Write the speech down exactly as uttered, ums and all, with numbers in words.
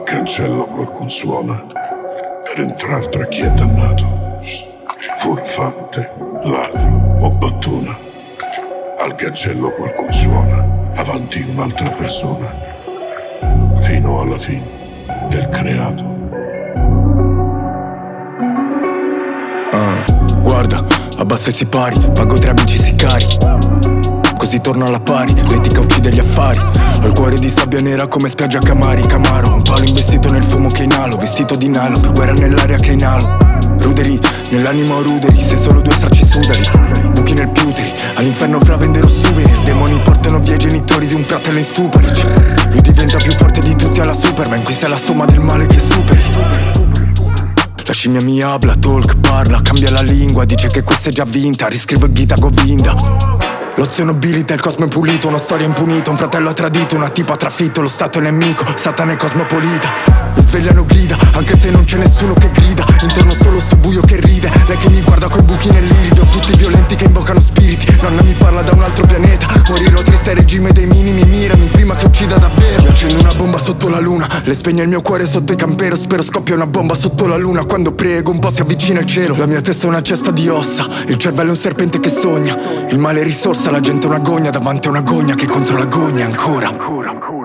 Al cancello qualcun suona, per entrar tra chi è dannato. Furfante, ladro o battuna. Al cancello qualcun suona, avanti un'altra persona, fino alla fine del creato. Ah, guarda, abbassa i sipari, pago tre amici sicari, così torno alla pari, l'etica uccide gli affari. Ho il cuore di sabbia nera come spiaggia Camari, Camaro, un palo investito nel fumo che inalo, vestito di nylon, più guerra nell'aria che inalo. Ruderi, nell'anima ho ruderi, sei solo due stracci sudari, buchi nel piuteri, all'inferno fra vendere souvenir. Demoni portano via i genitori di un fratello in stupori. Lui diventa più forte di tutti alla Superman, questa è la somma del male che superi. La scimmia mi habla, talk, parla, cambia la lingua, dice che questa è già vinta, riscrivo il Gita Govinda. L'ozio nobilita, il cosmo è pulito, una storia impunita, un fratello ha tradito, una tipa ha trafitto, lo stato è nemico, Satana è cosmopolita. Mi svegliano grida, anche se non c'è nessuno che grida, intorno solo sto buio che ride, lei che mi guarda coi buchi nell'irido, tutti violenti che invocano spiriti, nonna mi parla da un altro pianeta, morirò triste al regime dei minimi, mirami prima che uccida davvero. Mi accendo una bomba sotto la luna, le spegne il mio cuore sotto i campero, spero scoppia una bomba sotto la luna, quando prego un po' si avvicina il cielo. La mia testa è una cesta di ossa, il cervello è un serpente che sogna, il male è risorsa, la gente è una gogna davanti a una gogna che contro la gogna ancora. Ancora, ancora.